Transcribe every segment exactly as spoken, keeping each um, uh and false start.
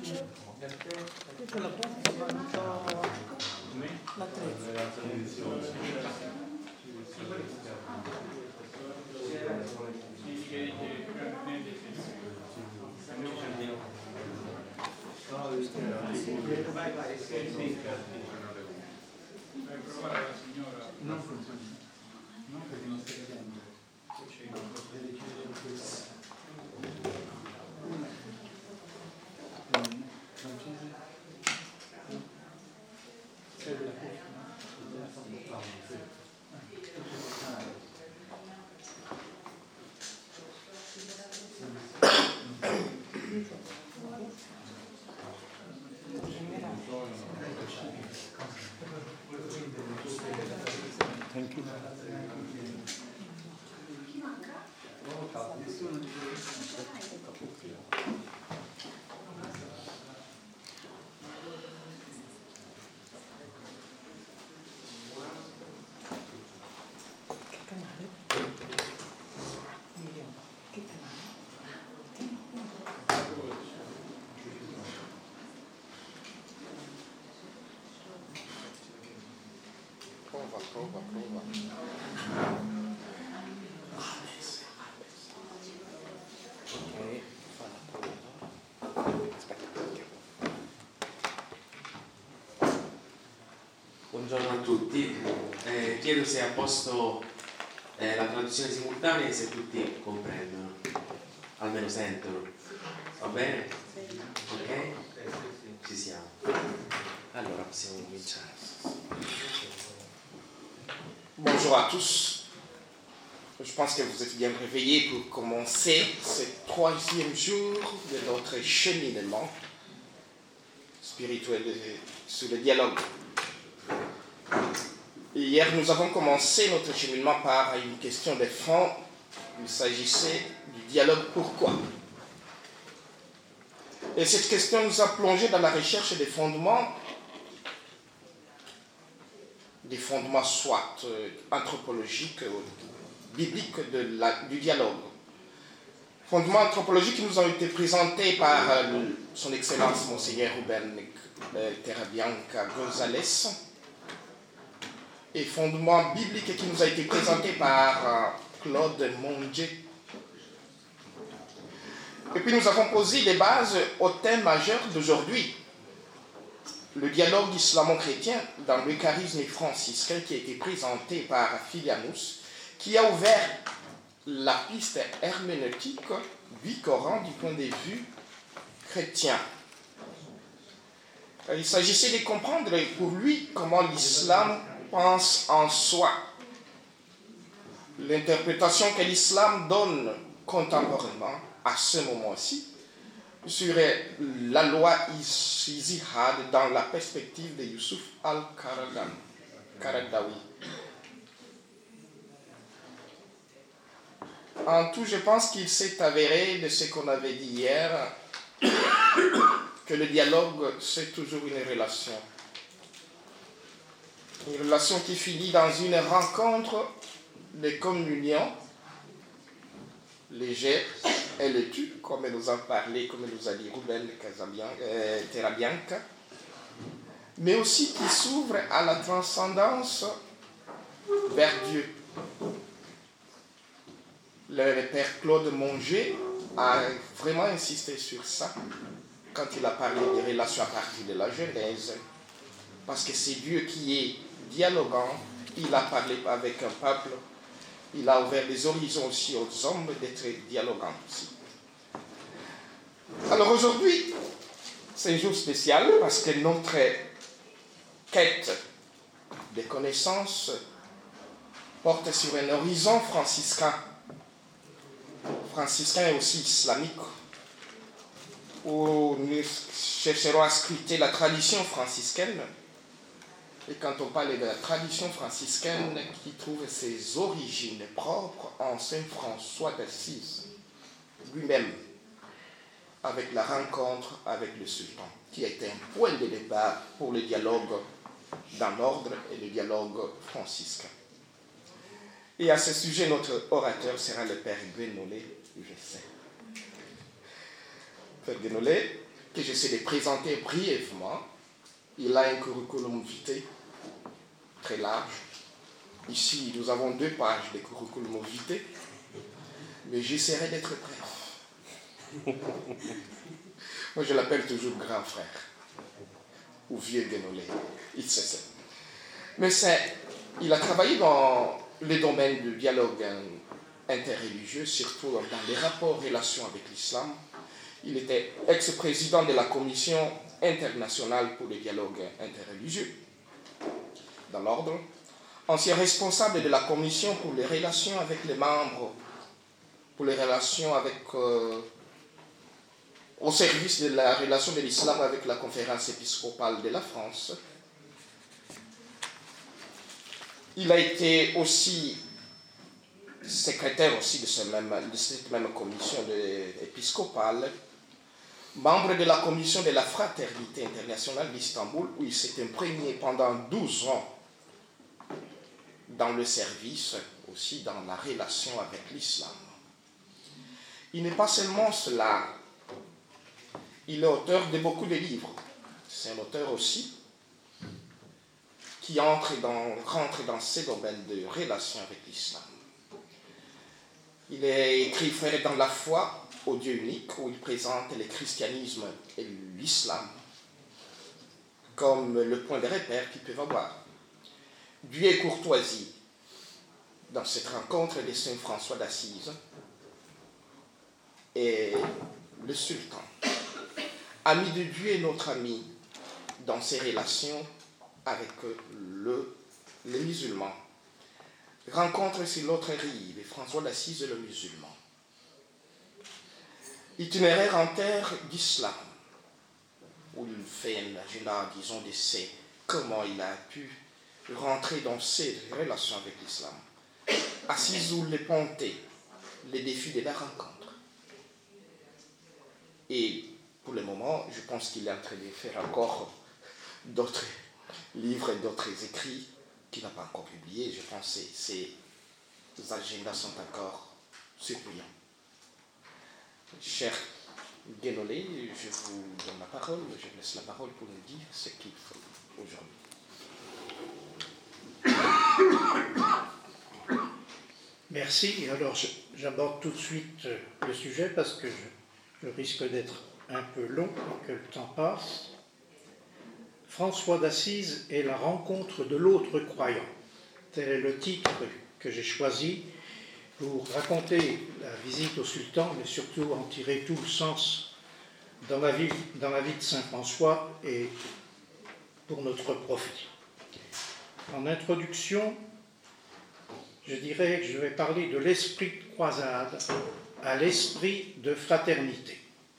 Non funziona, non perché non stai vedendo. Thank you. Prova, prova, prova. Ok, fa la prova. Aspetta un attimo. Buongiorno a tutti, eh, chiedo se è a posto eh, la traduzione simultanea e se tutti comprendono, almeno sentono. Va bene? Ok? Ci siamo. Allora possiamo cominciare. Bonjour à tous. Je pense que vous êtes bien réveillés pour commencer ce troisième jour de notre cheminement spirituel sur le dialogue. Hier, nous avons commencé notre cheminement par une question de fond. Il s'agissait du dialogue pourquoi. Et cette question nous a plongé dans la recherche des fondements, des fondements soit euh, anthropologiques ou bibliques de la, du dialogue. Fondements anthropologiques qui nous ont été présentés par euh, son Excellence Monseigneur Ruben euh, Terrabianca González, et fondements bibliques qui nous a été présenté par euh, Claude Monge. Et puis nous avons posé les bases au thème majeur d'aujourd'hui, le dialogue islamo-chrétien dans l'eucharisme franciscain qui a été présenté par Filianus, qui a ouvert la piste herméneutique du Coran du point de vue chrétien. Il s'agissait de comprendre pour lui comment l'islam pense en soi. L'interprétation que l'islam donne contemporainement à ce moment-ci sur la loi Ijtihad dans la perspective de Youssouf al-Qaradawi. En tout, je pense qu'il s'est avéré de ce qu'on avait dit hier que le dialogue, c'est toujours une relation. Une relation qui finit dans une rencontre de communion légère et le tu, comme nous en parlait, comme nous a dit Ruben euh, Terrabianca, mais aussi qui s'ouvre à la transcendance vers Dieu. Le père Claude Monge a vraiment insisté sur ça quand il a parlé des relations à partir de la Genèse, parce que c'est Dieu qui est dialoguant. Il a parlé avec un peuple, il a ouvert des horizons aussi aux hommes d'être dialogants aussi. Alors aujourd'hui, c'est un jour spécial parce que notre quête de connaissances porte sur un horizon franciscain, franciscain et aussi islamique, où nous chercherons à scruter la tradition franciscaine. Et quand on parle de la tradition franciscaine qui trouve ses origines propres en Saint François d'Assise, lui-même, avec la rencontre avec le sultan, qui a été un point de départ pour le dialogue dans l'ordre et le dialogue franciscain. Et à ce sujet, notre orateur sera le père Guénolé, je sais. Père Guénolé, que j'essaie de présenter brièvement. Il a un curriculum vitae très large. Ici, nous avons deux pages de curriculum vitae, mais j'essaierai d'être bref. Moi, je l'appelle toujours grand frère, ou vieux Guénolé. Mais c'est, il a travaillé dans le domaine du dialogue interreligieux, surtout dans les rapports et relations avec l'islam. Il était ex-président de la Commission internationale pour le dialogue interreligieux, dans l'ordre, ancien responsable de la Commission pour les relations avec les membres, pour les relations avec, euh, au service de la relation de l'islam avec la conférence épiscopale de la France. Il a été aussi secrétaire aussi de, ce même, de cette même commission épiscopale, membre de la commission de la fraternité internationale d'Istanbul, où il s'est imprégné pendant douze ans dans le service, aussi dans la relation avec l'islam. Il n'est pas seulement cela, il est auteur de beaucoup de livres. C'est un auteur aussi qui entre dans, rentre dans ces domaines de relation avec l'islam. Il est écrit Frères dans la foi au Dieu unique, où il présente le christianisme et l'islam comme le point de repère qu'ils peuvent avoir. Dieu et courtoisie, dans cette rencontre de Saint François d'Assise et le sultan. Ami de Dieu et notre ami dans ses relations avec le, les musulmans. Rencontre sur l'autre rive, François d'Assise et le musulman. Itinéraire en terre d'islam, où il fait un agenda, disons, d'essai, comment il a pu rentrer dans ces relations avec l'islam. Assise ou les pontées, les défis de la rencontre. Et pour le moment, je pense qu'il est en train de faire encore d'autres livres et d'autres écrits qu'il n'a pas encore publiés. Je pense que ces agendas sont encore surveillants. Cher Guénolé, je vous donne la parole, je vous laisse la parole pour nous dire ce qu'il faut aujourd'hui. Merci. Alors, j'aborde tout de suite le sujet parce que je, je risque d'être un peu long et que le temps passe. François d'Assise et la rencontre de l'autre croyant. Tel est le titre que j'ai choisi pour raconter la visite au sultan, mais surtout en tirer tout le sens dans la vie, dans la vie de Saint François et pour notre profit. En introduction, je dirais que je vais parler de l'esprit de croisade à l'esprit de fraternité.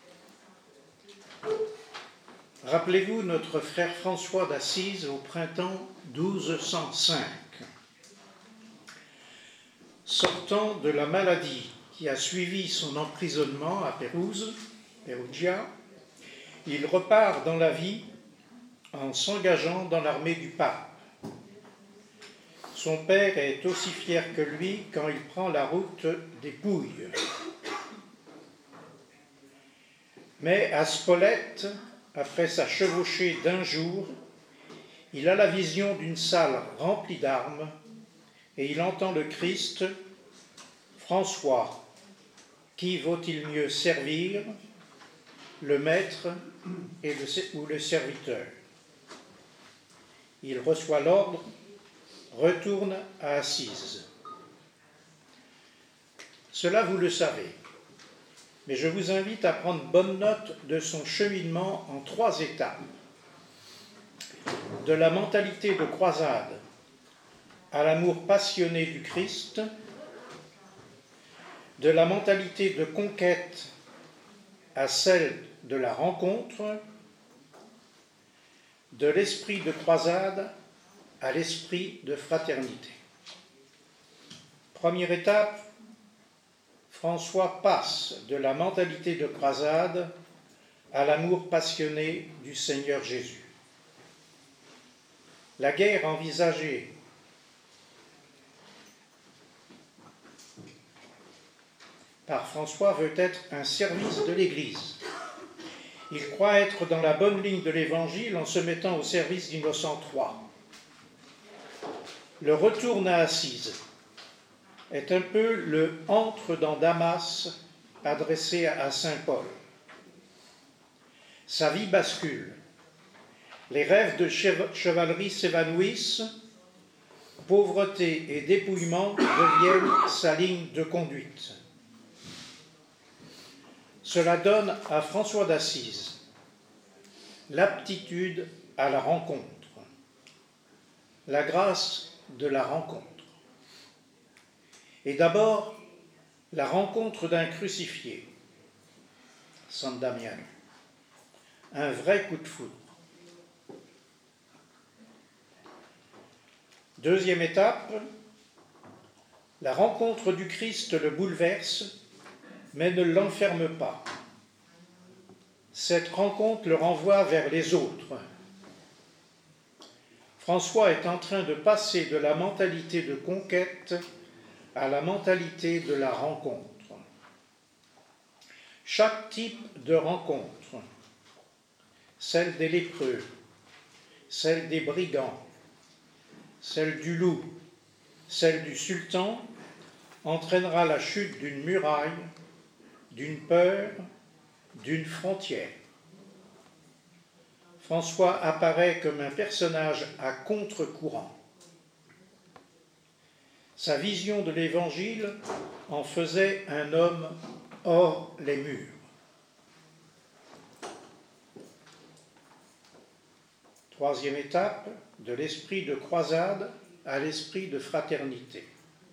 Rappelez-vous notre frère François d'Assise au printemps douze cent cinq. Sortant de la maladie qui a suivi son emprisonnement à Pérouse, Perugia, il repart dans la vie en s'engageant dans l'armée du pape. Son père est aussi fier que lui quand il prend la route des Pouilles. Mais à Spolète, après sa chevauchée d'un jour, il a la vision d'une salle remplie d'armes et il entend le Christ, « François, qui vaut-il mieux servir, le maître et le, ou le serviteur ?» Il reçoit l'ordre, retourne à Assise. Cela, vous le savez, mais je vous invite à prendre bonne note de son cheminement en trois étapes. De la mentalité de croisade à l'amour passionné du Christ, de la mentalité de conquête à celle de la rencontre, de l'esprit de croisade à l'esprit de fraternité. Première étape, François passe de la mentalité de croisade à l'amour passionné du Seigneur Jésus. La guerre envisagée par François veut être un service de l'Église. Il croit être dans la bonne ligne de l'Évangile en se mettant au service d'Innocent trois. Le retour à Assise est un peu le « entre dans Damas » adressé à saint Paul. Sa vie bascule. Les rêves de chevalerie s'évanouissent, pauvreté et dépouillement deviennent sa ligne de conduite. Cela donne à François d'Assise l'aptitude à la rencontre, la grâce de la rencontre. Et d'abord, la rencontre d'un crucifié, San Damiano, un vrai coup de foudre. Deuxième étape, la rencontre du Christ le bouleverse, mais ne l'enferme pas. Cette rencontre le renvoie vers les autres. François est en train de passer de la mentalité de conquête à la mentalité de la rencontre. Chaque type de rencontre, celle des lépreux, celle des brigands, celle du loup, celle du sultan, entraînera la chute d'une muraille, d'une peur, d'une frontière. François apparaît comme un personnage à contre-courant. Sa vision de l'Évangile en faisait un homme hors les murs. Troisième étape, de l'esprit de croisade à l'esprit de fraternité.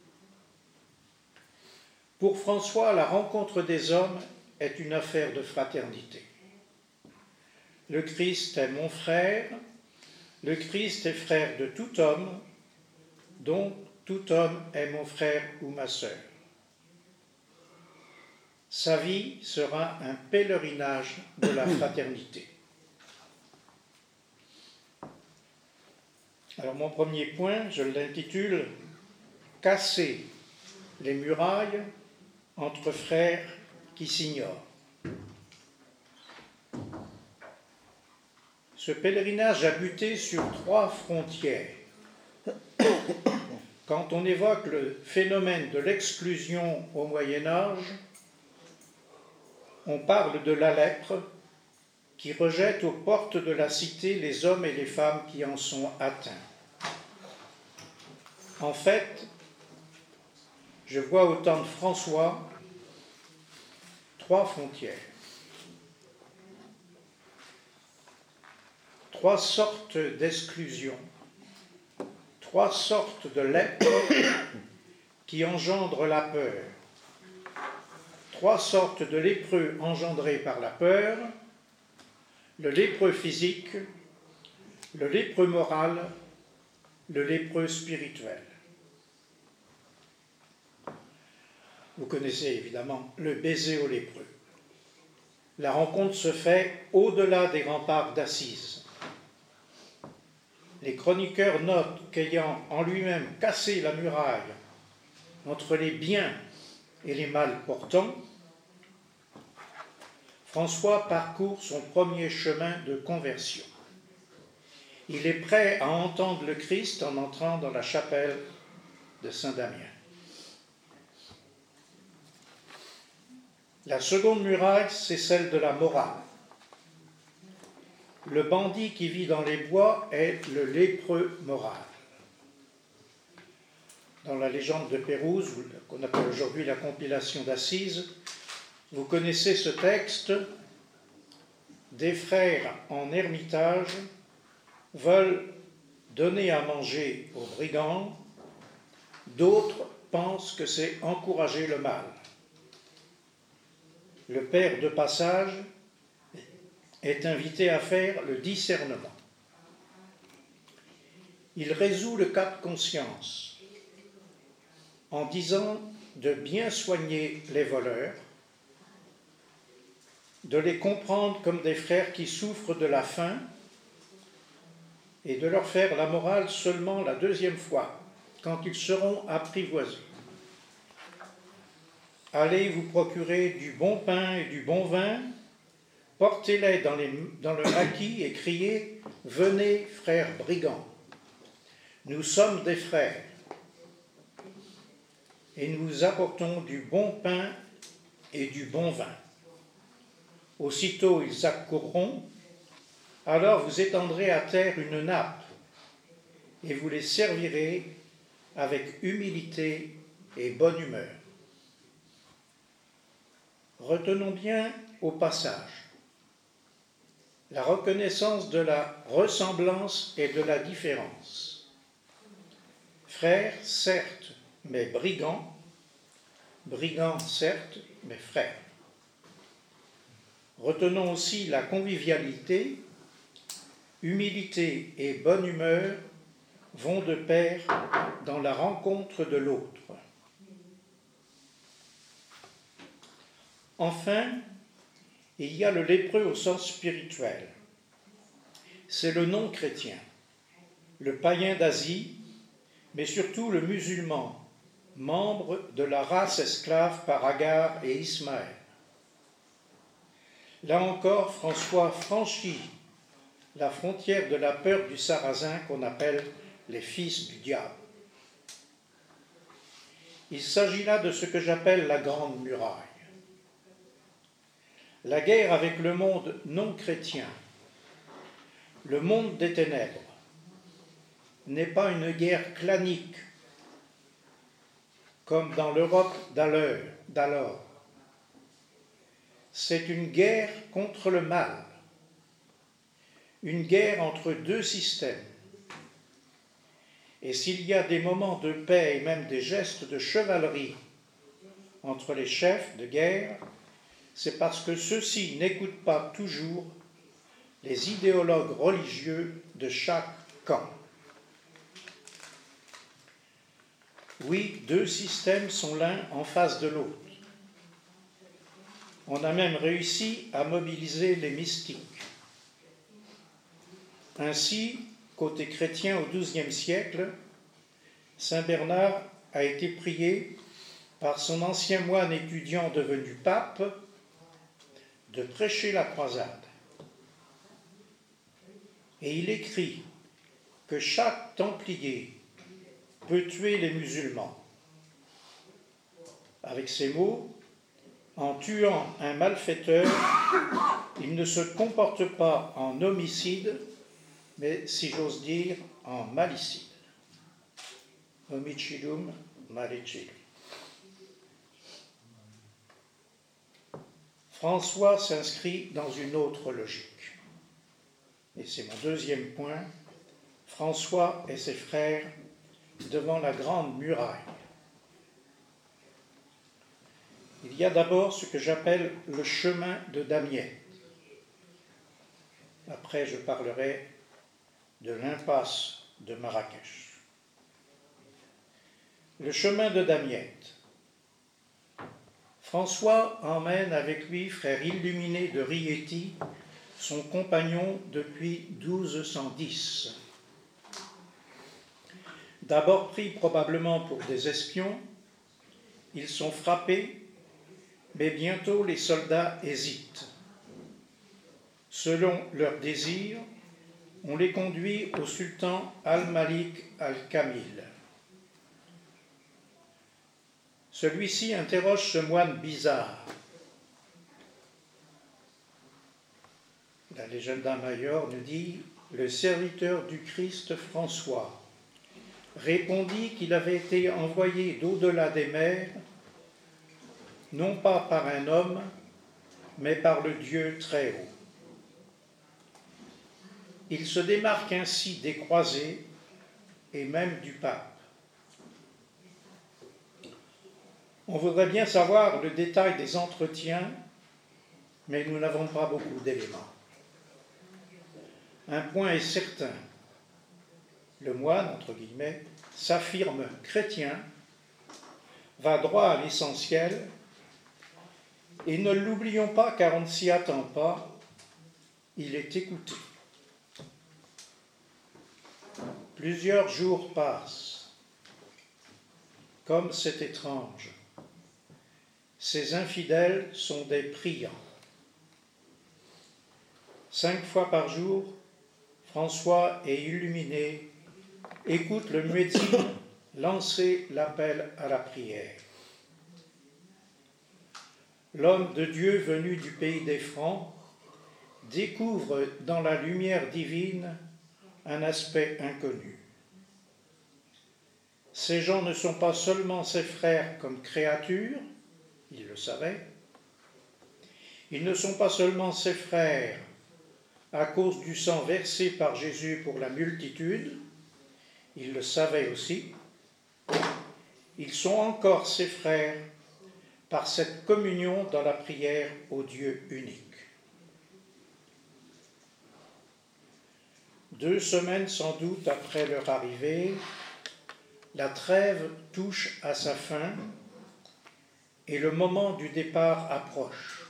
Pour François, la rencontre des hommes est une affaire de fraternité. Le Christ est mon frère, le Christ est frère de tout homme, donc tout homme est mon frère ou ma sœur. Sa vie sera un pèlerinage de la fraternité. Alors mon premier point, je l'intitule « Casser les murailles entre frères qui s'ignorent ». Ce pèlerinage a buté sur trois frontières. Quand on évoque le phénomène de l'exclusion au Moyen-Âge, on parle de la lèpre qui rejette aux portes de la cité les hommes et les femmes qui en sont atteints. En fait, je vois au temps de François trois frontières, trois sortes d'exclusion, trois sortes de lèpre qui engendrent la peur, trois sortes de lépreux engendrés par la peur, le lépreux physique, le lépreux moral, le lépreux spirituel. Vous connaissez évidemment le baiser aux lépreux. La rencontre se fait au-delà des remparts d'Assise. Les chroniqueurs notent qu'ayant en lui-même cassé la muraille entre les biens et les mal portants, François parcourt son premier chemin de conversion. Il est prêt à entendre le Christ en entrant dans la chapelle de Saint-Damien. La seconde muraille, c'est celle de la morale. Le bandit qui vit dans les bois est le lépreux moral. Dans la légende de Pérouse, qu'on appelle aujourd'hui la compilation d'Assise, vous connaissez ce texte. Des frères en ermitage veulent donner à manger aux brigands, d'autres pensent que c'est encourager le mal. Le père de passage est invité à faire le discernement. Il résout le cas de conscience en disant de bien soigner les voleurs, de les comprendre comme des frères qui souffrent de la faim et de leur faire la morale seulement la deuxième fois, quand ils seront apprivoisés. Allez vous procurer du bon pain et du bon vin, portez-les dans, les, dans le maquis et criez « Venez, frères brigands, nous sommes des frères, et nous apportons du bon pain et du bon vin. » Aussitôt ils accourront, alors vous étendrez à terre une nappe, et vous les servirez avec humilité et bonne humeur. Retenons bien au passage la reconnaissance de la ressemblance et de la différence. Frères, certes, mais brigands, brigands, certes, mais frères. Retenons aussi la convivialité, humilité et bonne humeur vont de pair dans la rencontre de l'autre. Enfin, il y a le lépreux au sens spirituel. C'est le non-chrétien, le païen d'Asie, mais surtout le musulman, membre de la race esclave par Agar et Ismaël. Là encore, François franchit la frontière de la peur du sarrasin qu'on appelle les fils du diable. Il s'agit là de ce que j'appelle la grande muraille. La guerre avec le monde non chrétien, le monde des ténèbres, n'est pas une guerre clanique comme dans l'Europe d'alors. C'est une guerre contre le mal, une guerre entre deux systèmes. Et s'il y a des moments de paix et même des gestes de chevalerie entre les chefs de guerre, c'est parce que ceux-ci n'écoutent pas toujours les idéologues religieux de chaque camp. Oui, deux systèmes sont l'un en face de l'autre. On a même réussi à mobiliser les mystiques. Ainsi, côté chrétien au douzième siècle, saint Bernard a été prié par son ancien moine étudiant devenu pape de prêcher la croisade. Et il écrit que chaque templier peut tuer les musulmans. Avec ces mots, en tuant un malfaiteur, il ne se comporte pas en homicide, mais, si j'ose dire, en malicide. Homicidum malicidum. François s'inscrit dans une autre logique. Et c'est mon deuxième point. François et ses frères devant la grande muraille. Il y a d'abord ce que j'appelle le chemin de Damiette. Après, je parlerai de l'impasse de Marrakech. Le chemin de Damiette. François emmène avec lui frère illuminé de Rieti, son compagnon depuis douze cent dix. D'abord pris probablement pour des espions, ils sont frappés, mais bientôt les soldats hésitent. Selon leur désir, on les conduit au sultan Al-Malik Al-Kamil. Celui-ci interroge ce moine bizarre. La Legenda Major nous dit « Le serviteur du Christ François répondit qu'il avait été envoyé d'au-delà des mers, non pas par un homme, mais par le Dieu très haut. Il se démarque ainsi des croisés et même du pape. On voudrait bien savoir le détail des entretiens, mais nous n'avons pas beaucoup d'éléments. Un point est certain, le moine, entre guillemets, s'affirme chrétien, va droit à l'essentiel, et ne l'oublions pas car on ne s'y attend pas, il est écouté. Plusieurs jours passent, comme c'est étrange. Ces infidèles sont des priants. Cinq fois par jour, François est illuminé, écoute le muezzin lancer l'appel à la prière. L'homme de Dieu venu du pays des Francs découvre dans la lumière divine un aspect inconnu. Ces gens ne sont pas seulement ses frères comme créatures, il le savait, ils ne sont pas seulement ses frères à cause du sang versé par Jésus pour la multitude, il le savait aussi, ils sont encore ses frères par cette communion dans la prière au Dieu unique. Deux semaines sans doute après leur arrivée, la trêve touche à sa fin et le moment du départ approche.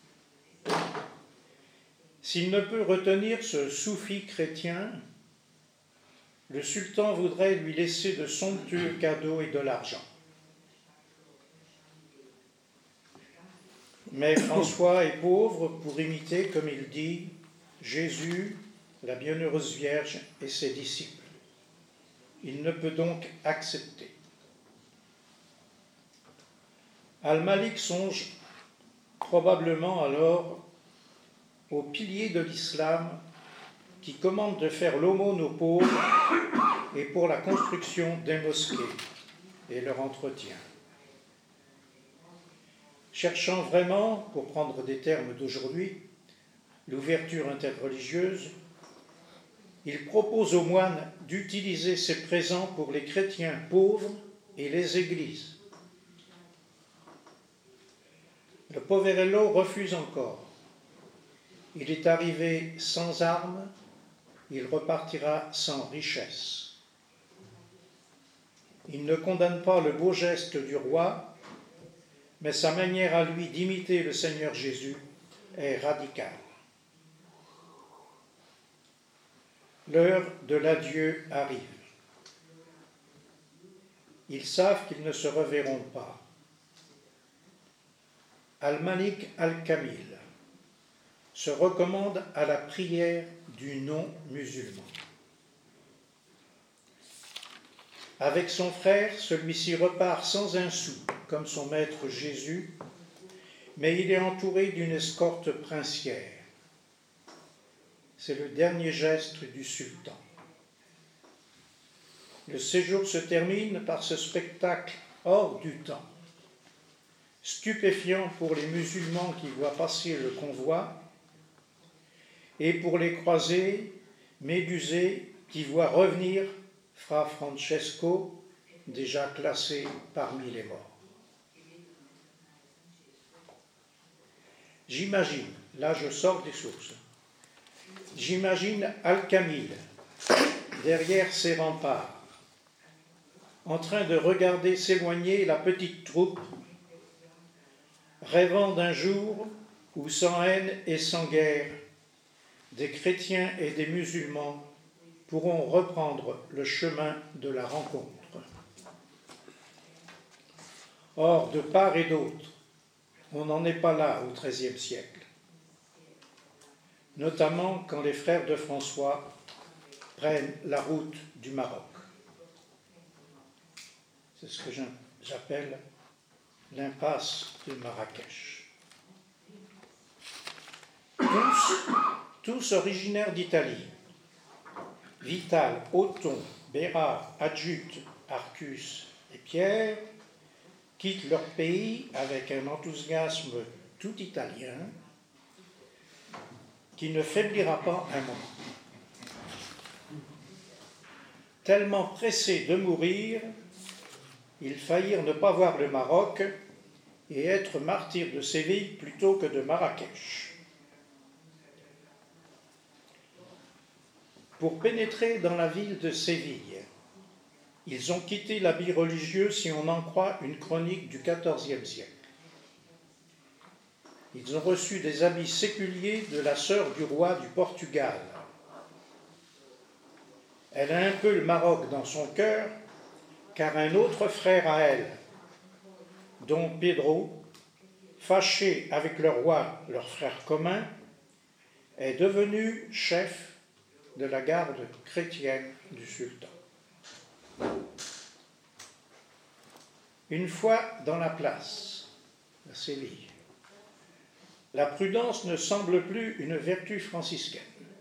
S'il ne peut retenir ce soufi chrétien, le sultan voudrait lui laisser de somptueux cadeaux et de l'argent. Mais François est pauvre pour imiter, comme il dit, Jésus, la bienheureuse Vierge et ses disciples. Il ne peut donc accepter. Al-Malik songe probablement alors au pilier de l'islam qui commande de faire l'aumône aux pauvres et pour la construction des mosquées et leur entretien. Cherchant vraiment, pour prendre des termes d'aujourd'hui, l'ouverture interreligieuse, il propose aux moines d'utiliser ces présents pour les chrétiens pauvres et les églises. Le poverello refuse encore. Il est arrivé sans armes, il repartira sans richesse. Il ne condamne pas le beau geste du roi, mais sa manière à lui d'imiter le Seigneur Jésus est radicale. L'heure de l'adieu arrive. Ils savent qu'ils ne se reverront pas. Al-Malik al-Kamil se recommande à la prière du non-musulman. Avec son frère, celui-ci repart sans un sou, comme son maître Jésus, mais il est entouré d'une escorte princière. C'est le dernier geste du sultan. Le séjour se termine par ce spectacle hors du temps, stupéfiant pour les musulmans qui voient passer le convoi et pour les croisés médusés qui voient revenir Fra Francesco, déjà classé parmi les morts. J'imagine, là je sors des sources, j'imagine Al-Kamil, derrière ses remparts, en train de regarder s'éloigner la petite troupe, rêvant d'un jour où, sans haine et sans guerre, des chrétiens et des musulmans pourront reprendre le chemin de la rencontre. Or, de part et d'autre, on n'en est pas là au treizième siècle, notamment quand les frères de François prennent la route du Maroc. C'est ce que j'appelle l'impasse de Marrakech. Tous, tous originaires d'Italie, Vital, Othon, Bérard, Adjute, Arcus et Pierre quittent leur pays avec un enthousiasme tout italien qui ne faiblira pas un moment. Tellement pressés de mourir, ils faillirent ne pas voir le Maroc et être martyrs de Séville plutôt que de Marrakech. Pour pénétrer dans la ville de Séville, ils ont quitté l'habit religieux si on en croit une chronique du quatorzième siècle. Ils ont reçu des habits séculiers de la sœur du roi du Portugal. Elle a un peu le Maroc dans son cœur, car un autre frère à elle, Dom Pedro, fâché avec le roi, leur frère commun, est devenu chef de la garde chrétienne du sultan. Une fois dans la place, à Séville, la prudence ne semble plus une vertu franciscaine.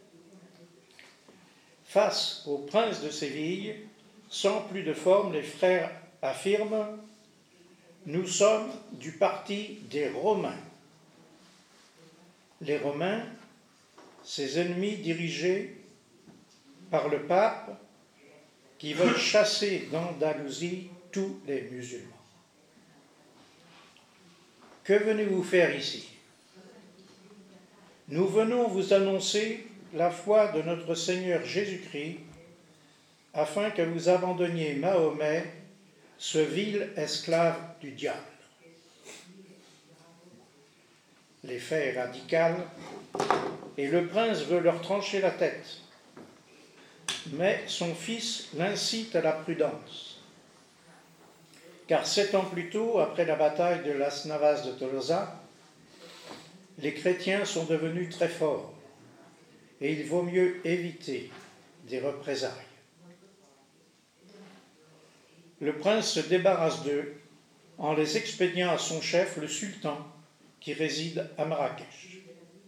Face au prince de Séville, sans plus de forme, les frères affirment « Nous sommes du parti des Romains ». Les Romains, ces ennemis dirigés par le pape qui veulent chasser d'Andalousie tous les musulmans. Que venez-vous faire ici? Nous venons vous annoncer la foi de notre Seigneur Jésus-Christ, afin que vous abandonniez Mahomet, ce vil esclave du diable. L'effet est radical, et le prince veut leur trancher la tête. Mais son fils l'incite à la prudence. Car sept ans plus tôt, après la bataille de Las Navas de Tolosa, les chrétiens sont devenus très forts et il vaut mieux éviter des représailles. Le prince se débarrasse d'eux en les expédiant à son chef, le sultan, qui réside à Marrakech.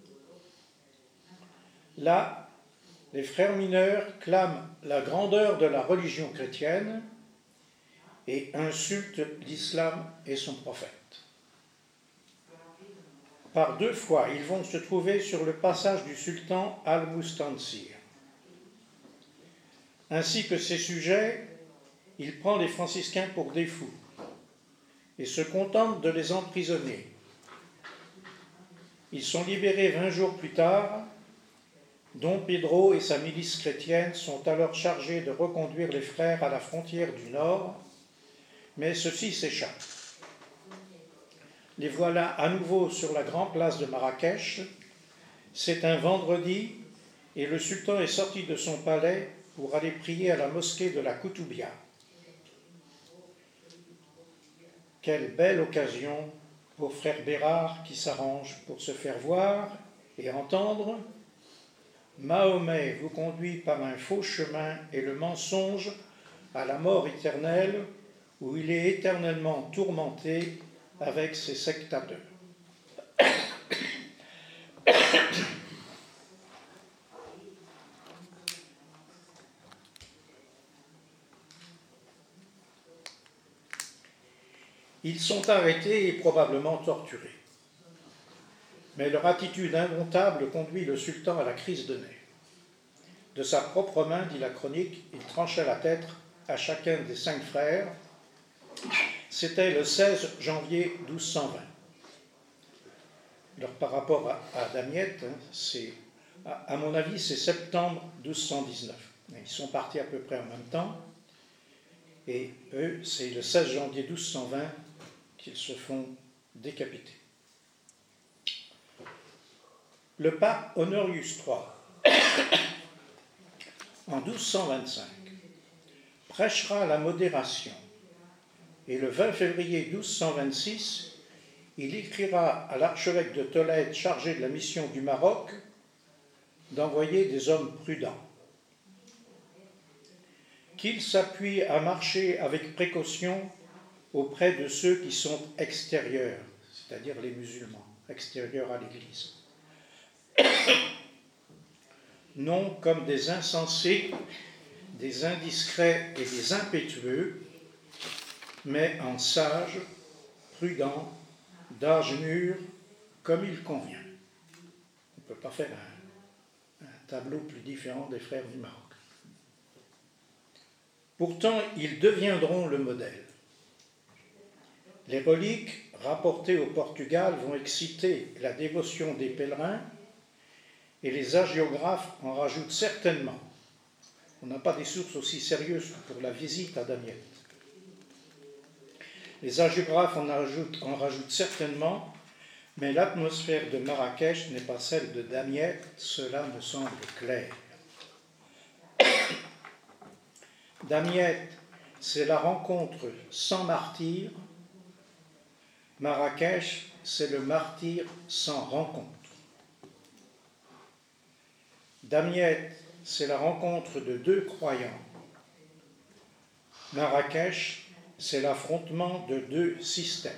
Là, les frères mineurs clament la grandeur de la religion chrétienne et insultent l'islam et son prophète. Par deux fois, ils vont se trouver sur le passage du sultan Al-Mustansir. Ainsi que ses sujets, il prend les franciscains pour des fous et se contente de les emprisonner. Ils sont libérés vingt jours plus tard. Dom Pedro et sa milice chrétienne sont alors chargés de reconduire les frères à la frontière du nord, mais ceux-ci s'échappent. Les voilà à nouveau sur la grande place de Marrakech. C'est un vendredi et le sultan est sorti de son palais pour aller prier à la mosquée de la Koutoubia. Quelle belle occasion pour frère Bérard qui s'arrange pour se faire voir et entendre. Mahomet vous conduit par un faux chemin et le mensonge à la mort éternelle où il est éternellement tourmenté avec ses sectateurs. Ils sont arrêtés et probablement torturés. Mais leur attitude indomptable conduit le sultan à la crise de nerfs. De sa propre main, dit la chronique, il trancha la tête à chacun des cinq frères. C'était le seize janvier douze cent vingt. Alors, par rapport à, à Damiette, hein, c'est, à, à mon avis, c'est septembre douze cent dix-neuf. Ils sont partis à peu près en même temps. Et eux, c'est le seize janvier douze cent vingt qu'ils se font décapiter. Le pape Honorius trois, en douze cent vingt-cinq, prêchera la modération et le vingt février douze cent vingt-six, il écrira à l'archevêque de Tolède chargé de la mission du Maroc d'envoyer des hommes prudents, qu'ils s'appuient à marcher avec précaution auprès de ceux qui sont extérieurs, c'est-à-dire les musulmans, extérieurs à l'Église. Non comme des insensés, des indiscrets et des impétueux, mais en sages, prudents, d'âge mûr, comme il convient. On ne peut pas faire un, un tableau plus différent des frères du Maroc. Pourtant, ils deviendront le modèle. Les reliques rapportées au Portugal vont exciter la dévotion des pèlerins et les hagiographes en rajoutent certainement. On n'a pas des sources aussi sérieuses pour la visite à Damiette. Les hagiographes en rajoutent, en rajoutent certainement, mais l'atmosphère de Marrakech n'est pas celle de Damiette, cela me semble clair. Damiette, c'est la rencontre sans martyr. Marrakech, c'est le martyr sans rencontre. Damiette, c'est la rencontre de deux croyants. Marrakech, c'est l'affrontement de deux systèmes.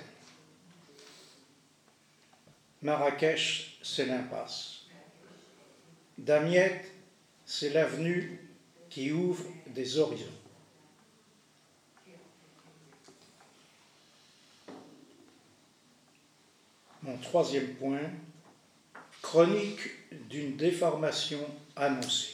Marrakech, c'est l'impasse. Damiette, c'est l'avenue qui ouvre des horizons. Mon troisième point, chronique d'une déformation annoncée.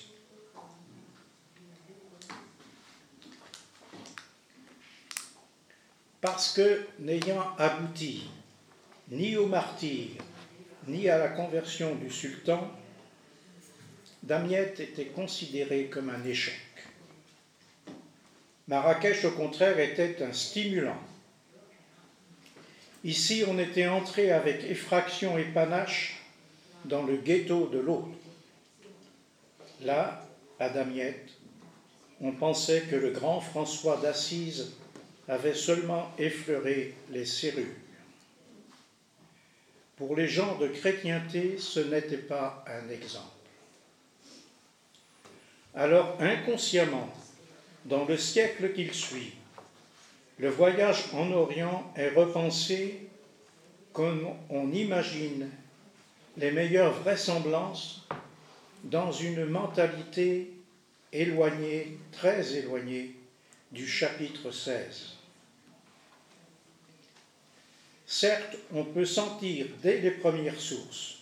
Parce que, n'ayant abouti ni au martyre, ni à la conversion du sultan, Damiette était considéré comme un échec. Marrakech, au contraire, était un stimulant. Ici, on était entré avec effraction et panache dans le ghetto de l'autre. Là, à Damiette, on pensait que le grand François d'Assise avait seulement effleuré les serrures. Pour les gens de chrétienté, ce n'était pas un exemple. Alors, inconsciemment, dans le siècle qui suit, le voyage en Orient est repensé comme on imagine les meilleures vraisemblances dans une mentalité éloignée, très éloignée, du chapitre seize. Certes, on peut sentir dès les premières sources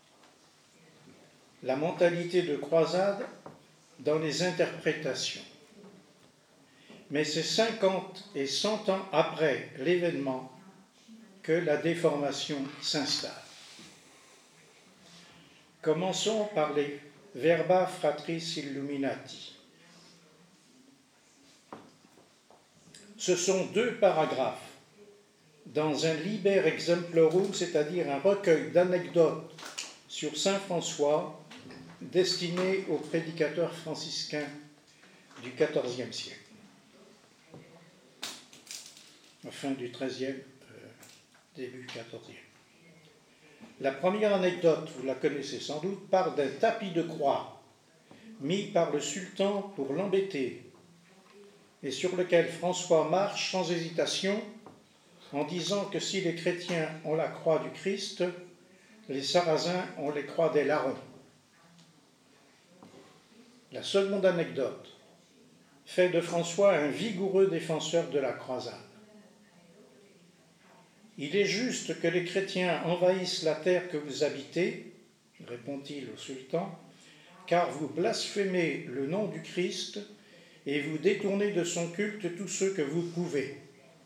la mentalité de croisade dans les interprétations. Mais c'est cinquante et cent ans après l'événement que la déformation s'installe. Commençons par les Verba Fratris Illuminati. Ce sont deux paragraphes dans un Liber Exemplorum, c'est-à-dire un recueil d'anecdotes sur saint François destiné aux prédicateurs franciscains du quatorzième siècle. Fin du treizième, euh, début quatorzième. La première anecdote, vous la connaissez sans doute, parle d'un tapis de croix mis par le sultan pour l'embêter et sur lequel François marche sans hésitation en disant que si les chrétiens ont la croix du Christ, les Sarrasins ont les croix des larrons. La seconde anecdote fait de François un vigoureux défenseur de la croisade. Il est juste que les chrétiens envahissent la terre que vous habitez, répond-il au sultan, car vous blasphémez le nom du Christ et vous détournez de son culte tous ceux que vous pouvez.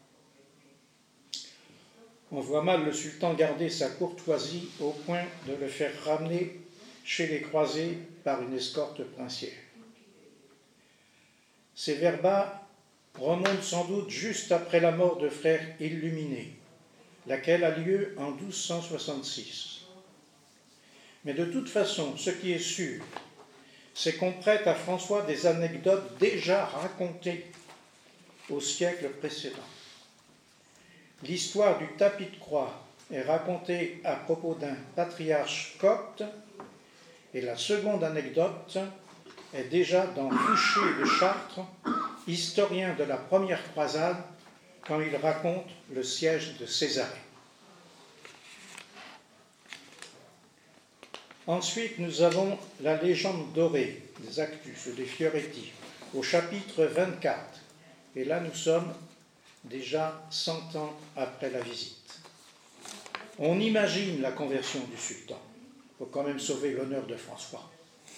On voit mal le sultan garder sa courtoisie au point de le faire ramener chez les croisés par une escorte princière. Ces verbas remontent sans doute juste après la mort de frère Illuminé, laquelle a lieu en douze cent soixante-six. Mais de toute façon, ce qui est sûr, c'est qu'on prête à François des anecdotes déjà racontées au siècle précédent. L'histoire du tapis de croix est racontée à propos d'un patriarche copte, et la seconde anecdote est déjà dans Fouché de Chartres, historien de la première croisade, quand il raconte le siège de Césarée. Ensuite, nous avons la légende dorée des Actus, des Fioretti, au chapitre vingt-quatre. Et là, nous sommes déjà cent ans après la visite. On imagine la conversion du sultan. Il faut quand même sauver l'honneur de François.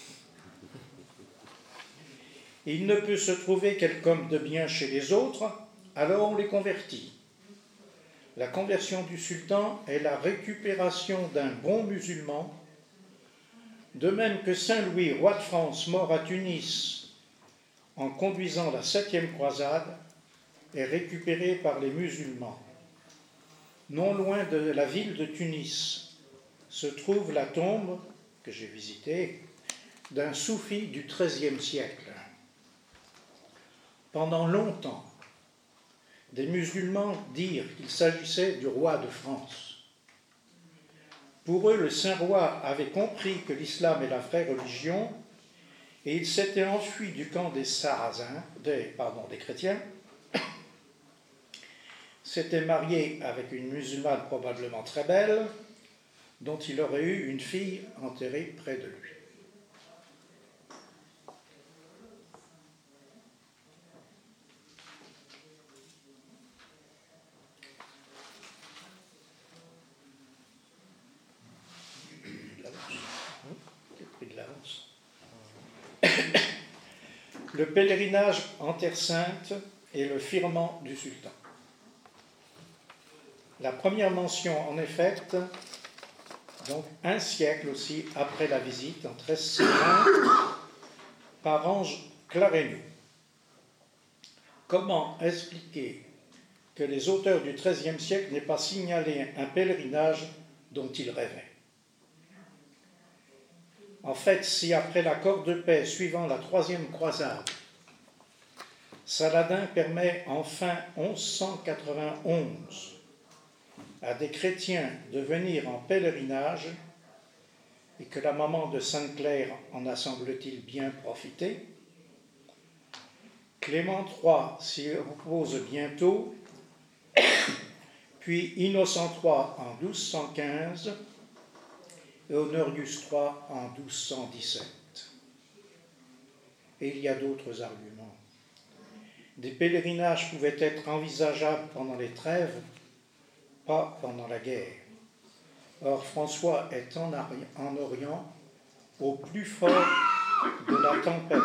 Il ne peut se trouver quelque homme de bien chez les autres, alors on les convertit. La conversion du sultan est la récupération d'un bon musulman, de même que Saint Louis, roi de France, mort à Tunis en conduisant la septième croisade, est récupéré par les musulmans. Non loin de la ville de Tunis se trouve la tombe, que j'ai visitée, d'un soufi du treizième siècle. Pendant longtemps, des musulmans dirent qu'il s'agissait du roi de France. Pour eux, le saint roi avait compris que l'islam est la vraie religion et il s'était enfui du camp des Sarrasins, des, pardon, des chrétiens, s'était marié avec une musulmane probablement très belle, dont il aurait eu une fille enterrée près de lui. Le pèlerinage en Terre Sainte est le firmament du sultan. La première mention en est faite, donc un siècle aussi après la visite, en treize cent vingt, par Ange Clarénou. Comment expliquer que les auteurs du treizième siècle n'aient pas signalé un pèlerinage dont ils rêvaient? En fait, si après l'accord de paix suivant la troisième croisade, Saladin permet en fin onze cent quatre-vingt-onze à des chrétiens de venir en pèlerinage et que la maman de Sainte-Claire en a, semble-t-il, bien profité, Clément trois s'y oppose bientôt, puis Innocent trois en douze cent quinze et Honorius trois en douze cent dix-sept. Et il y a d'autres arguments. Des pèlerinages pouvaient être envisageables pendant les trêves, pas pendant la guerre. Or, François est en, en Orient au plus fort de la tempête.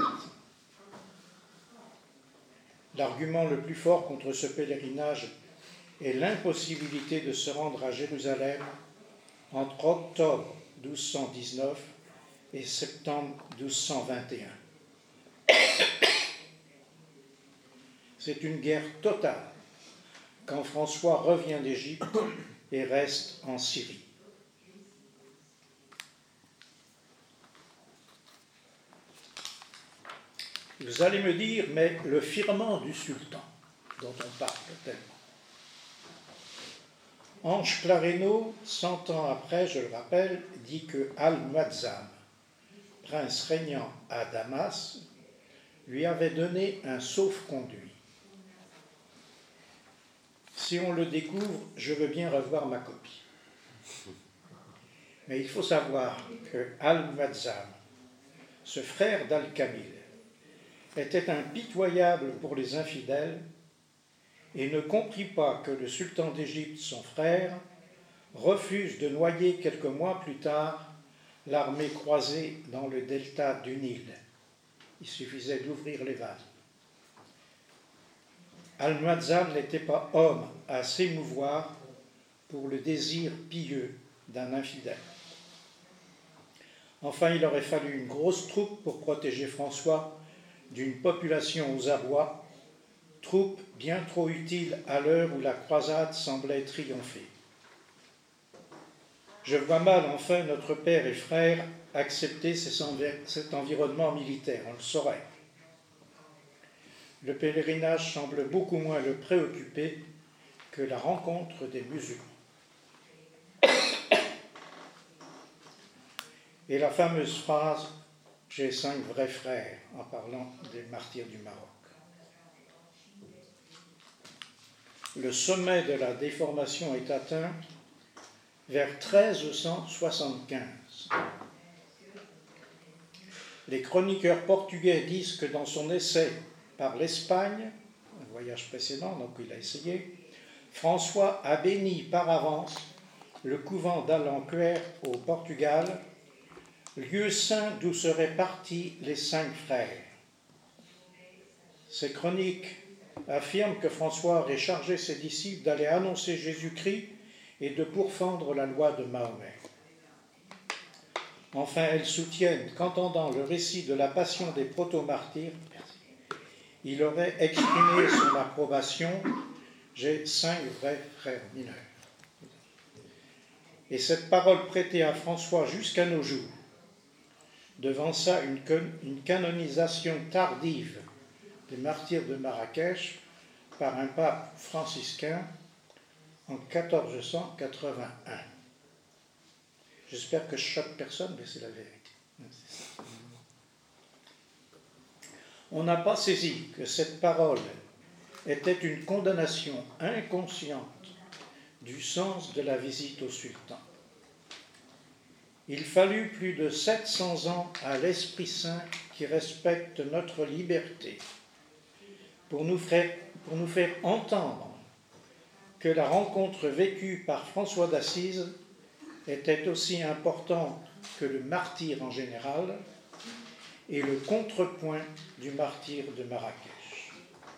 L'argument le plus fort contre ce pèlerinage est l'impossibilité de se rendre à Jérusalem entre octobre douze cent dix-neuf et septembre douze cent vingt et un. C'est une guerre totale quand François revient d'Égypte et reste en Syrie. Vous allez me dire, mais le firmament du sultan, dont on parle tellement. Ange Clarénou, cent ans après, je le rappelle, dit que Al-Muazzam, prince régnant à Damas, lui avait donné un sauf-conduit. Si on le découvre, je veux bien revoir ma copie. Mais il faut savoir que Al-Muazzam, ce frère d'Al-Kamil, était impitoyable pour les infidèles et ne comprit pas que le sultan d'Égypte, son frère, refuse de noyer quelques mois plus tard l'armée croisée dans le delta du Nil. Il suffisait d'ouvrir les vannes. Al-Muazzam n'était pas homme à s'émouvoir pour le désir pieux d'un infidèle. Enfin, il aurait fallu une grosse troupe pour protéger François d'une population aux abois, troupe bien trop utile à l'heure où la croisade semblait triompher. Je vois mal enfin notre père et frère accepter cet environnement militaire, on le saurait. Le pèlerinage semble beaucoup moins le préoccuper que la rencontre des musulmans. Et la fameuse phrase « J'ai cinq vrais frères » en parlant des martyrs du Maroc. Le sommet de la déformation est atteint vers treize cent soixante-quinze. Les chroniqueurs portugais disent que dans son essai par l'Espagne, un voyage précédent, donc il a essayé, François a béni par avance le couvent d'Alenquer au Portugal, lieu saint d'où seraient partis les cinq frères. Ces chroniques affirment que François aurait chargé ses disciples d'aller annoncer Jésus-Christ et de pourfendre la loi de Mahomet. Enfin, elles soutiennent qu'entendant le récit de la passion des proto-martyrs, il aurait exprimé son approbation « J'ai cinq vrais frères mineurs ». Et cette parole prêtée à François jusqu'à nos jours devança une, une canonisation tardive des martyrs de Marrakech par un pape franciscain en quatorze cent quatre-vingt-un. J'espère que je choque personne, mais c'est la vérité. on n'a pas saisi que cette parole était une condamnation inconsciente du sens de la visite au sultan. Il fallut plus de sept cents ans à l'Esprit Saint qui respecte notre liberté pour nous faire, pour nous faire entendre que la rencontre vécue par François d'Assise était aussi importante que le martyre en général et le contrepoint du martyre de Marrakech.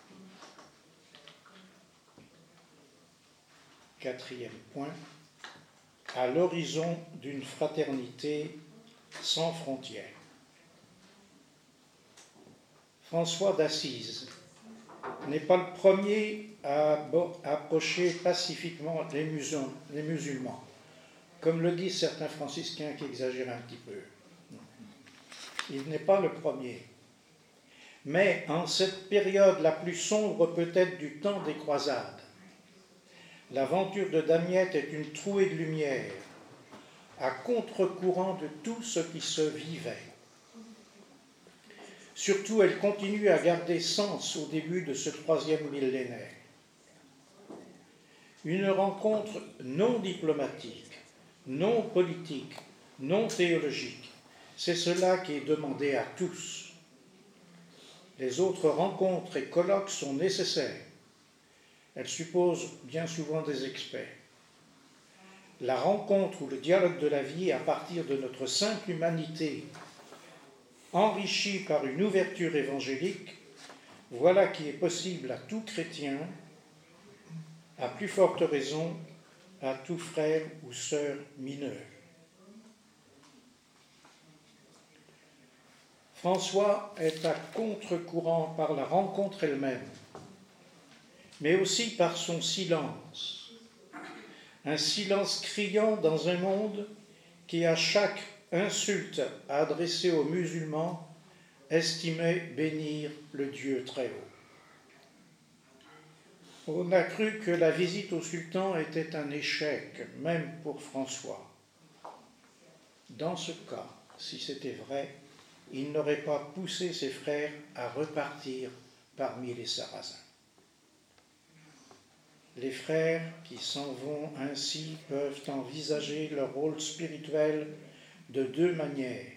Quatrième point, à l'horizon d'une fraternité sans frontières. François d'Assise n'est pas le premier à approcher pacifiquement les musulmans, les musulmans, comme le disent certains franciscains qui exagèrent un petit peu. Il n'est pas le premier. Mais en cette période la plus sombre peut-être du temps des croisades, l'aventure de Damiette est une trouée de lumière, à contre-courant de tout ce qui se vivait. Surtout, elle continue à garder sens au début de ce troisième millénaire. Une rencontre non diplomatique, non politique, non théologique, c'est cela qui est demandé à tous. Les autres rencontres et colloques sont nécessaires. Elles supposent bien souvent des experts. La rencontre ou le dialogue de la vie à partir de notre simple humanité, enrichie par une ouverture évangélique, voilà qui est possible à tout chrétien, à plus forte raison à tout frère ou sœur mineur. François est à contre-courant par la rencontre elle-même, mais aussi par son silence. Un silence criant dans un monde qui, à chaque insulte adressée aux musulmans, estimait bénir le Dieu très haut. On a cru que la visite au sultan était un échec, même pour François. Dans ce cas, si c'était vrai, il n'aurait pas poussé ses frères à repartir parmi les Sarrasins. Les frères qui s'en vont ainsi peuvent envisager leur rôle spirituel de deux manières.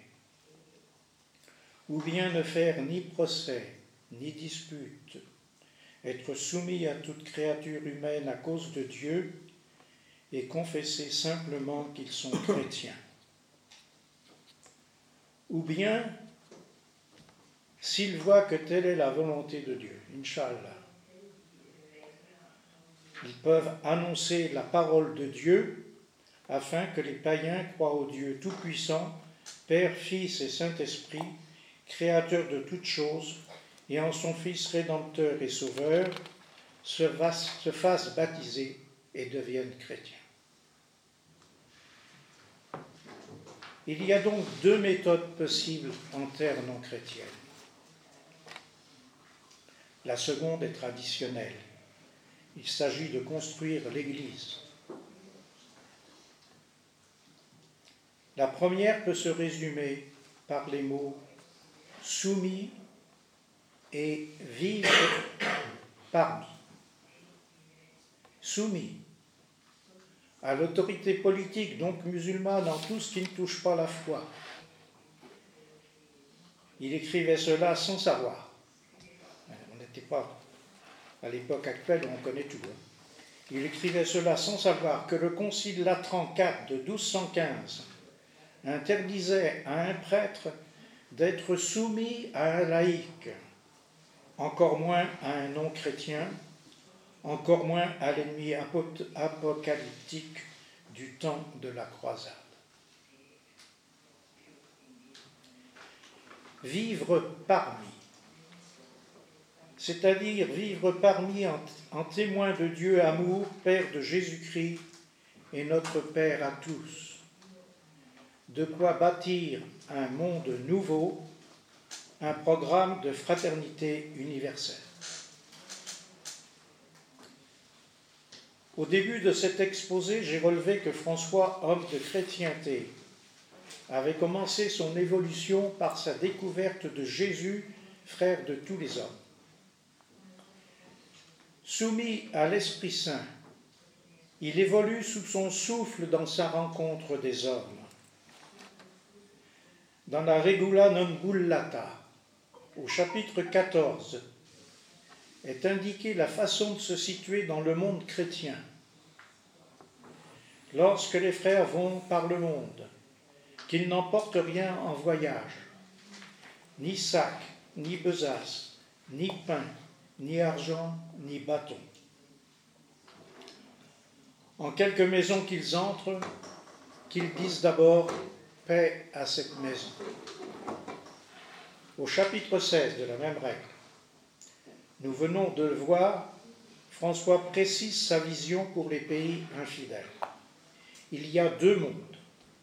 Ou bien ne faire ni procès, ni dispute, être soumis à toute créature humaine à cause de Dieu et confesser simplement qu'ils sont chrétiens. Ou bien, s'ils voient que telle est la volonté de Dieu, Inch'Allah, ils peuvent annoncer la parole de Dieu afin que les païens croient au Dieu Tout-Puissant, Père, Fils et Saint-Esprit, Créateur de toutes choses, et en son Fils Rédempteur et Sauveur, se fassent baptiser et deviennent chrétiens. Il y a donc deux méthodes possibles en terre non chrétienne. La seconde est traditionnelle. Il s'agit de construire l'Église. La première peut se résumer par les mots « soumis » et « vivre parmi ». Soumis à l'autorité politique, donc musulmane, en tout ce qui ne touche pas la foi. Il écrivait cela sans savoir. On n'était pas à l'époque actuelle où on connaît tout. Il écrivait cela sans savoir que le Concile Latran quatre de douze cent quinze interdisait à un prêtre d'être soumis à un laïc, encore moins à un non-chrétien, encore moins à l'ennemi apocalyptique du temps de la croisade. Vivre parmi, c'est-à-dire vivre parmi en, en témoin de Dieu amour, Père de Jésus-Christ et notre Père à tous. De quoi bâtir un monde nouveau, un programme de fraternité universelle. Au début de cet exposé, j'ai relevé que François, homme de chrétienté, avait commencé son évolution par sa découverte de Jésus frère de tous les hommes. Soumis à l'Esprit Saint, il évolue sous son souffle dans sa rencontre des hommes. Dans la Regula non bullata, au chapitre quatorze, est indiquée la façon de se situer dans le monde chrétien. Lorsque les frères vont par le monde, qu'ils n'emportent rien en voyage, ni sac, ni besace, ni pain, ni argent, ni bâton. En quelque maison qu'ils entrent, qu'ils disent d'abord « paix à cette maison ». Au chapitre seize de la même règle, nous venons de le voir, François précise sa vision pour les pays infidèles. Il y a deux mondes.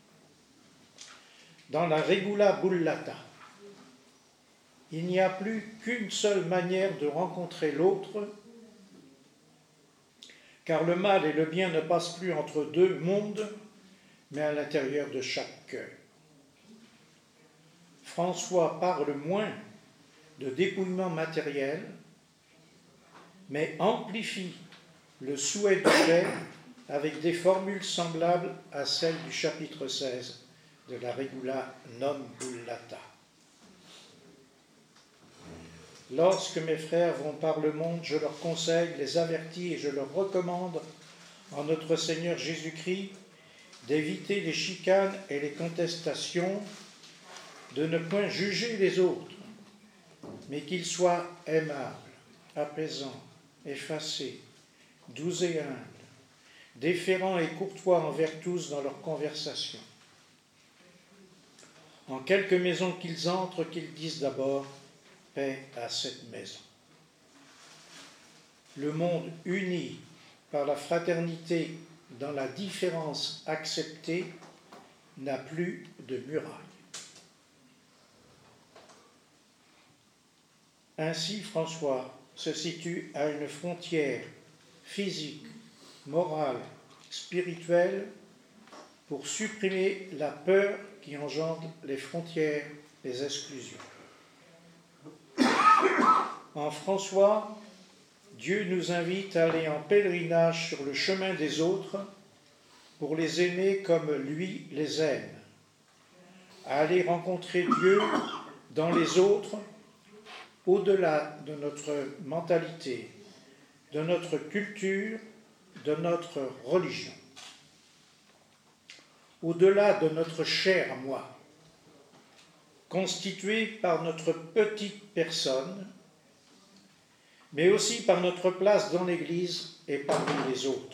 Dans la Regula bullata, il n'y a plus qu'une seule manière de rencontrer l'autre, car le mal et le bien ne passent plus entre deux mondes, mais à l'intérieur de chaque cœur. François parle moins de dépouillement matériel, mais amplifie le souhait de paix avec des formules semblables à celles du chapitre seize de la Regula non bullata. Lorsque mes frères vont par le monde, je leur conseille, les avertis et je leur recommande, en notre Seigneur Jésus-Christ, d'éviter les chicanes et les contestations, de ne point juger les autres, mais qu'ils soient aimables, apaisants, effacés, doux et humbles, déférents et courtois envers tous dans leur conversation. En quelque maison qu'ils entrent, qu'ils disent d'abord « paix à cette maison ». Le monde uni par la fraternité dans la différence acceptée n'a plus de murailles. Ainsi, François se situe à une frontière physique, morale, spirituelle pour supprimer la peur qui engendre les frontières, les exclusions. En François, Dieu nous invite à aller en pèlerinage sur le chemin des autres pour les aimer comme lui les aime, à aller rencontrer Dieu dans les autres au-delà de notre mentalité, de notre culture, de notre religion, au-delà de notre chair moi, constituée par notre petite personne, mais aussi par notre place dans l'Église et parmi les autres.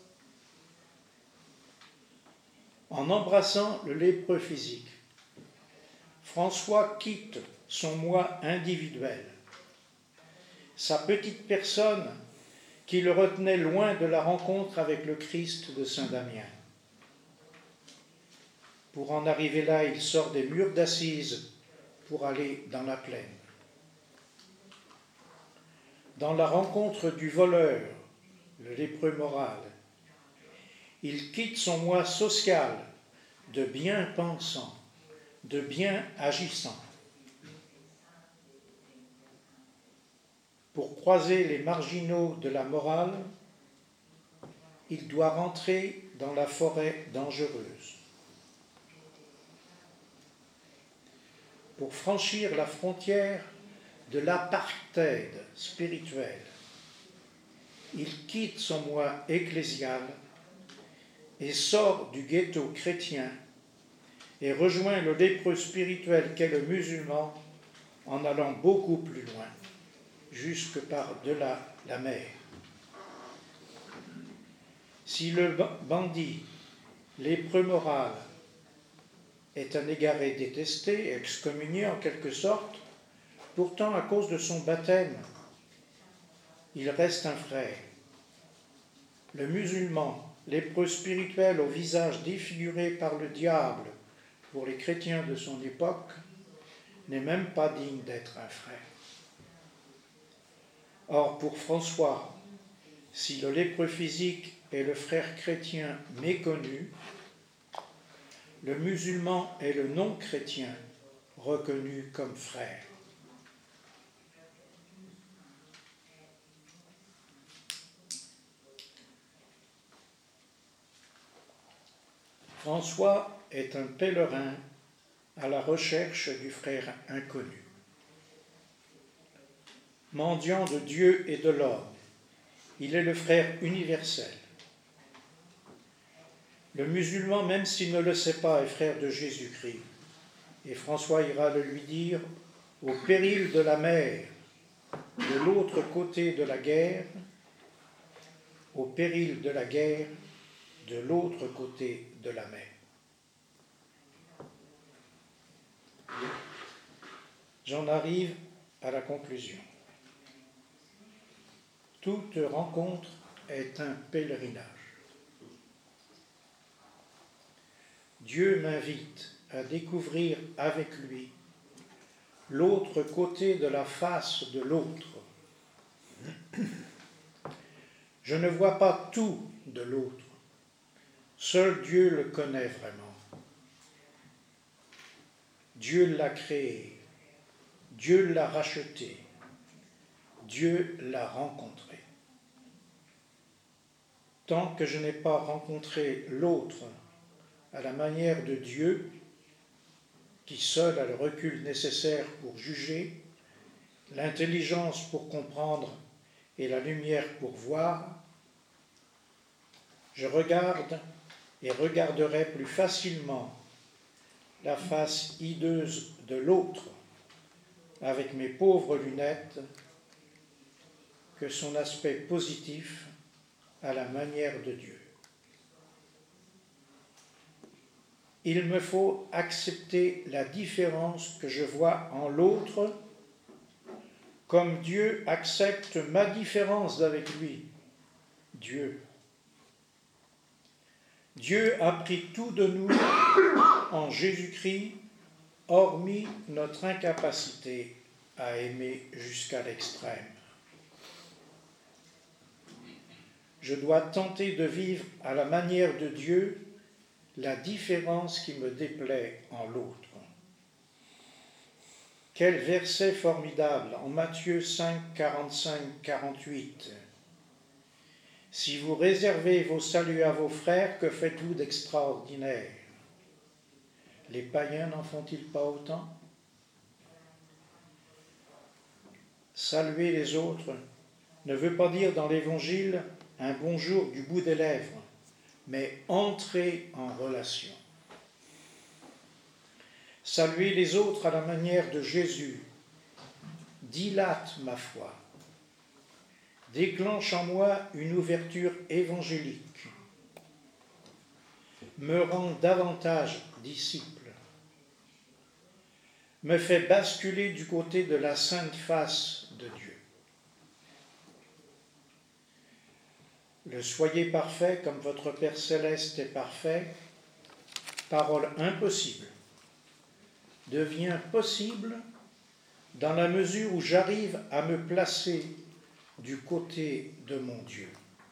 En embrassant le lépreux physique, François quitte son moi individuel, sa petite personne qui le retenait loin de la rencontre avec le Christ de Saint Damien. Pour en arriver là, il sort des murs d'Assise pour aller dans la plaine. Dans la rencontre du voleur, le lépreux moral, il quitte son moi social de bien-pensant, de bien-agissant, pour croiser les marginaux de la morale, il doit rentrer dans la forêt dangereuse. Pour franchir la frontière de l'apartheid spirituel, il quitte son moi ecclésial et sort du ghetto chrétien et rejoint le lépreux spirituel qu'est le musulman en allant beaucoup plus loin, jusque par-delà la mer. Si le bandit, lépreux moral, est un égaré détesté, excommunié en quelque sorte, pourtant à cause de son baptême, il reste un frère. Le musulman, lépreux spirituel au visage défiguré par le diable pour les chrétiens de son époque, n'est même pas digne d'être un frère. Or, pour François, si le lépreux physique est le frère chrétien méconnu, le musulman est le non-chrétien reconnu comme frère. François est un pèlerin à la recherche du frère inconnu. Mendiant de Dieu et de l'homme, il est le frère universel. Le musulman, même s'il ne le sait pas, est frère de Jésus-Christ. Et François ira le lui dire au péril de la mer, de l'autre côté de la guerre, au péril de la guerre, de l'autre côté de la mer. J'en arrive à la conclusion. Toute rencontre est un pèlerinage. Dieu m'invite à découvrir avec lui l'autre côté de la face de l'autre. Je ne vois pas tout de l'autre. Seul Dieu le connaît vraiment. Dieu l'a créé. Dieu l'a racheté. Dieu l'a rencontré. Tant que je n'ai pas rencontré l'autre à la manière de Dieu, qui seul a le recul nécessaire pour juger, l'intelligence pour comprendre et la lumière pour voir, je regarde et regarderai plus facilement la face hideuse de l'autre avec mes pauvres lunettes que son aspect positif à la manière de Dieu. Il me faut accepter la différence que je vois en l'autre, comme Dieu accepte ma différence avec lui, Dieu. Dieu a pris tout de nous en Jésus-Christ, hormis notre incapacité à aimer jusqu'à l'extrême. Je dois tenter de vivre à la manière de Dieu la différence qui me déplaît en l'autre. Quel verset formidable en Matthieu cinq, quarante-cinq à quarante-huit. Si vous réservez vos saluts à vos frères, que faites-vous d'extraordinaire? Les païens n'en font-ils pas autant? Saluer les autres ne veut pas dire dans l'Évangile un bonjour du bout des lèvres, mais entrer en relation. Saluer les autres à la manière de Jésus dilate ma foi, déclenche en moi une ouverture évangélique, me rend davantage disciple, me fait basculer du côté de la sainte face de Dieu. Le soyez parfait comme votre Père céleste est parfait, parole impossible, devient possible dans la mesure où j'arrive à me placer du côté de mon Dieu.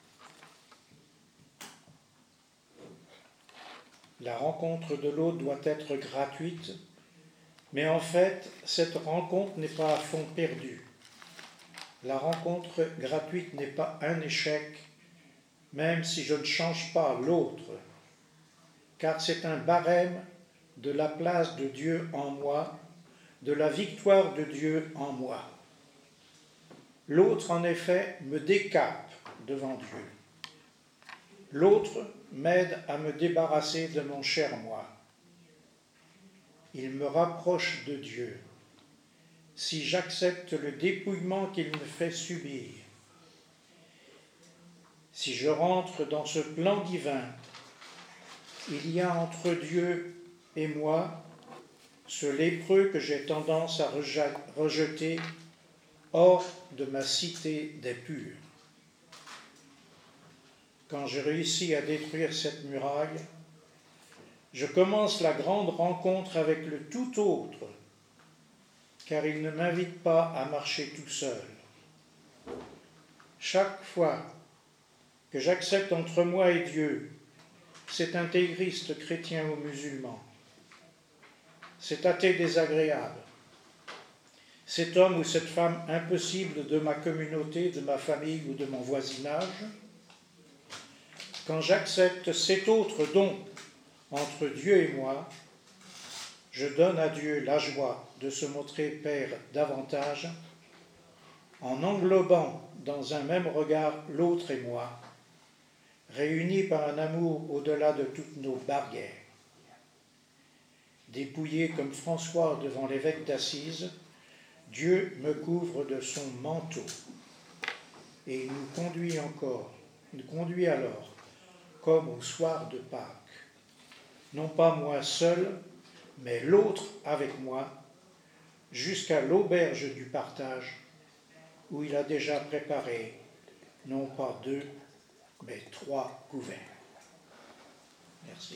La rencontre de l'autre doit être gratuite, mais en fait, cette rencontre n'est pas à fond perdu. La rencontre gratuite n'est pas un échec, même si je ne change pas l'autre, car c'est un barème de la place de Dieu en moi, de la victoire de Dieu en moi. L'autre, en effet, me décape devant Dieu. L'autre m'aide à me débarrasser de mon cher moi. Il me rapproche de Dieu, si j'accepte le dépouillement qu'il me fait subir. Si je rentre dans ce plan divin, il y a entre Dieu et moi ce lépreux que j'ai tendance à rejeter hors de ma cité des purs. Quand j'ai réussi à détruire cette muraille, je commence la grande rencontre avec le tout autre, car il ne m'invite pas à marcher tout seul. Chaque fois que j'accepte entre moi et Dieu cet intégriste chrétien ou musulman, cet athée désagréable, cet homme ou cette femme impossible de ma communauté, de ma famille ou de mon voisinage, quand j'accepte cet autre don entre Dieu et moi, je donne à Dieu la joie de se montrer Père davantage, en englobant dans un même regard l'autre et moi, réunis par un amour au-delà de toutes nos barrières. Dépouillé comme François devant l'évêque d'Assise, Dieu me couvre de son manteau et il nous conduit encore, il nous conduit alors, comme au soir de Pâques, non pas moi seul, mais l'autre avec moi, jusqu'à l'auberge du partage, où il a déjà préparé, non pas deux, mais trois couverts. Merci.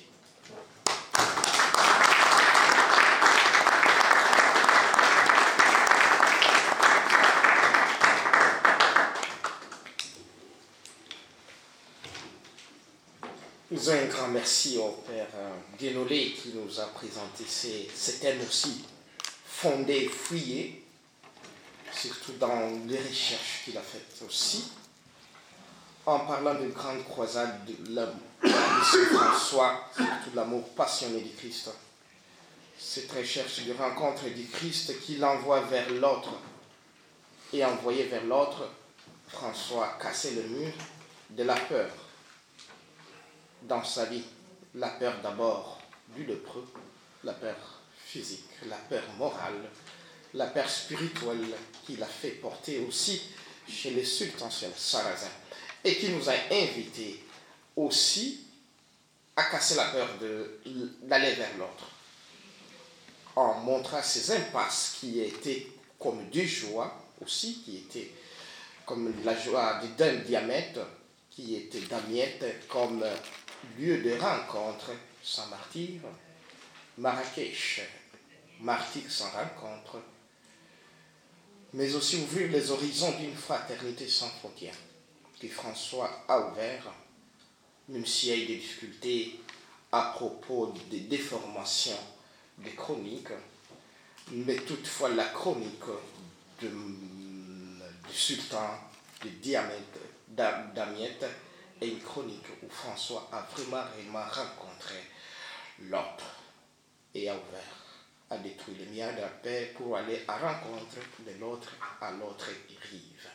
Nous avons un grand merci au Père Guénolé qui nous a présenté ces, ces thèmes aussi fondés, fouillés, surtout dans les recherches qu'il a faites aussi, en parlant d'une grande croisade de l'amour de Saint François, surtout de l'amour passionné du Christ. Cette recherche de rencontre du Christ qui l'envoie vers l'autre, et envoyé vers l'autre, François cassait le mur de la peur. Dans sa vie, la peur d'abord du lépreux, la peur physique, la peur morale, la peur spirituelle qu'il a fait porter aussi chez les sultans sarrasins et qui nous a invités aussi à casser la peur de, d'aller vers l'autre en montrant ces impasses qui étaient comme des joies aussi, qui étaient comme la joie d'un diamètre, qui était Damiette comme lieu de rencontre sans martyr, Marrakech, martyr sans rencontre, mais aussi ouvrir les horizons d'une fraternité sans frontières, que François a ouvert, même s'il y a eu des difficultés à propos des déformations des chroniques, mais toutefois la chronique de, du sultan de Diamètre, Damiette est une chronique où François a vraiment, vraiment rencontré l'autre et a ouvert, a détruit les miens de la paix pour aller à rencontre de l'autre à l'autre rive.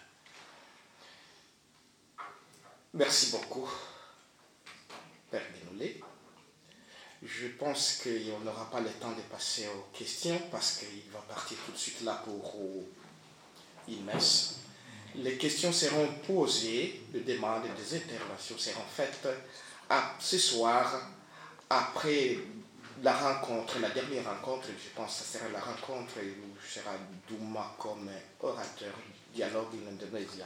Merci beaucoup, Père Guénolé. Je pense qu'on n'aura pas le temps de passer aux questions parce qu'il va partir tout de suite là pour une messe. Les questions seront posées, les demandes et des interventions seront faites à, ce soir, après la rencontre, la dernière rencontre, je pense que ce sera la rencontre où sera Douma comme orateur, dialogue en Indonésie.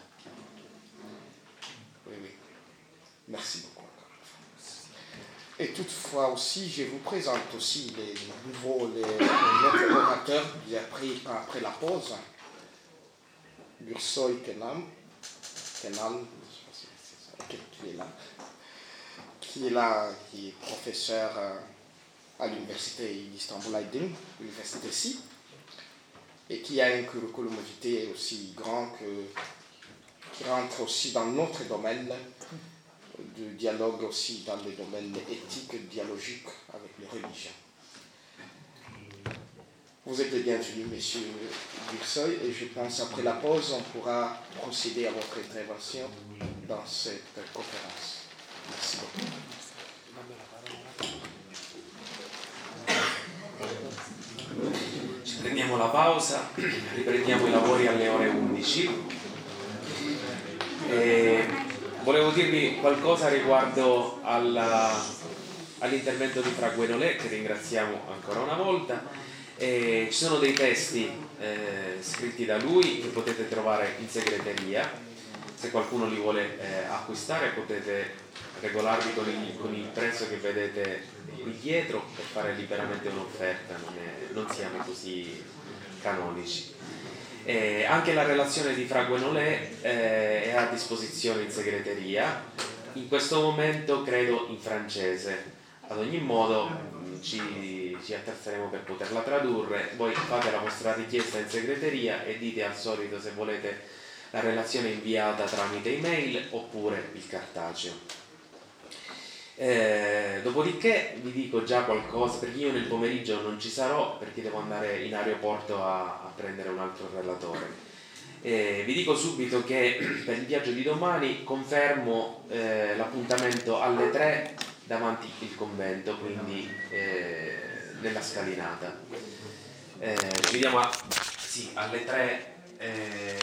Oui, oui. Merci beaucoup. Et toutefois aussi, je vous présente aussi les nouveaux les, les orateurs que j'ai appris après la pause. Gürsoy Kenan, Kenan, qui est là, qui est là, qui est professeur à l'université d'Istanbul Aydin, l'université ici, et qui a un curriculum vitae aussi grand que, qui rentre aussi dans notre domaine de dialogue aussi dans le domaine éthique, dialogique avec les religions. Vous êtes les bienvenus, messieurs Gürsoy, et je pense après la pause, on pourra procéder à votre intervention dans cette conférence. Merci beaucoup. Ci prendiamo la pausa, riprendiamo i lavori alle ore undici. E volevo dirvi qualcosa riguardo alla, all'intervento di Fra Guénolé, che ringraziamo ancora una volta. E ci sono dei testi eh, scritti da lui che potete trovare in segreteria. Se qualcuno li vuole eh, acquistare potete regolarvi con il, con il prezzo che vedete qui dietro e fare liberamente un'offerta, non, è, non siamo così canonici. E anche la relazione di Fra Guénolé eh, è a disposizione in segreteria, in questo momento credo in francese. Ad ogni modo ci, ci attrezzeremo per poterla tradurre. Voi fate la vostra richiesta in segreteria e dite al solito se volete la relazione inviata tramite email oppure il cartaceo. Eh, dopodiché vi dico già qualcosa, perché io nel pomeriggio non ci sarò, perché devo andare in aeroporto a, a prendere un altro relatore. Eh, vi dico subito che per il viaggio di domani confermo eh, l'appuntamento alle tre davanti il convento, quindi eh, nella scalinata. Eh, ci vediamo a, sì, alle tre. Eh,